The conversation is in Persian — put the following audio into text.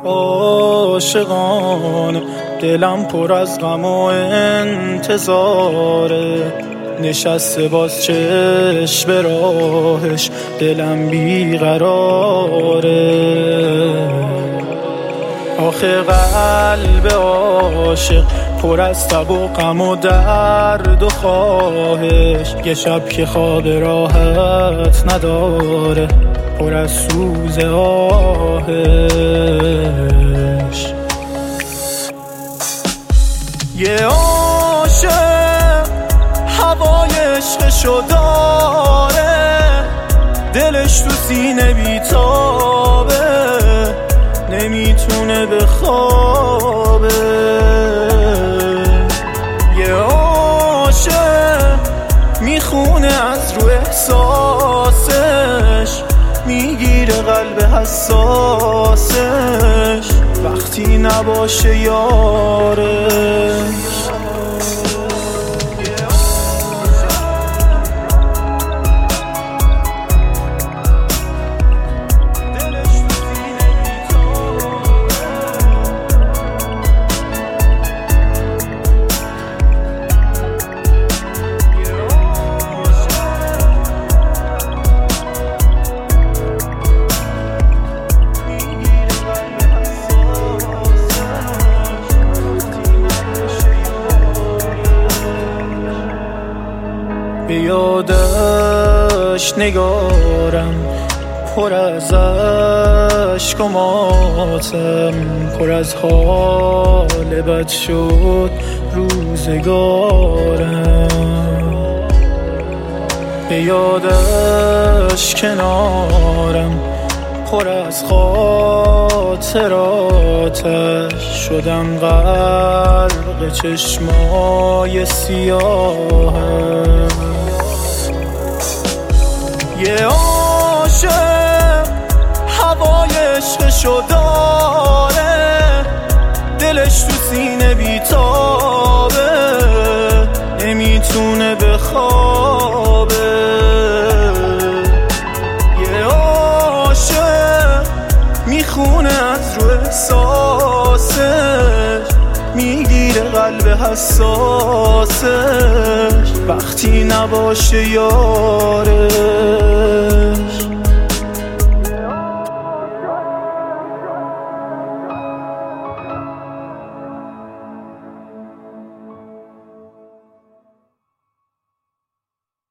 عاشقانه، دلم پر از غم و انتظاره، نشسته باز چشم به راهش، دلم بیقراره. آخه قلب عاشق پر از تب و غم و درد و خواهش، یه شب که خواب راحت نداره، پر از سوز آهش. یه عاشق هوای عشقشو داره، دلش تو سینه بیتابه، نمیتونه بخوابه. یه عاشق میخونه از رو احساسش، میگیره قلب حساسش وقتی نباشه یارش. به یادش نگارم، پر از عشق و ماتم، پر از حال بد شد روزگارم. به یادش کنارم، پر از خاطراتش، شدم غرق چشمای سیاهم. یه عاشق هوای عشقشو داره، دلش تو سینه بیتابه، نمیتونه بخوابه. یه عاشق میخونه از رو احساسش، میگیره قلب حساسش وقتی نباشه یارش.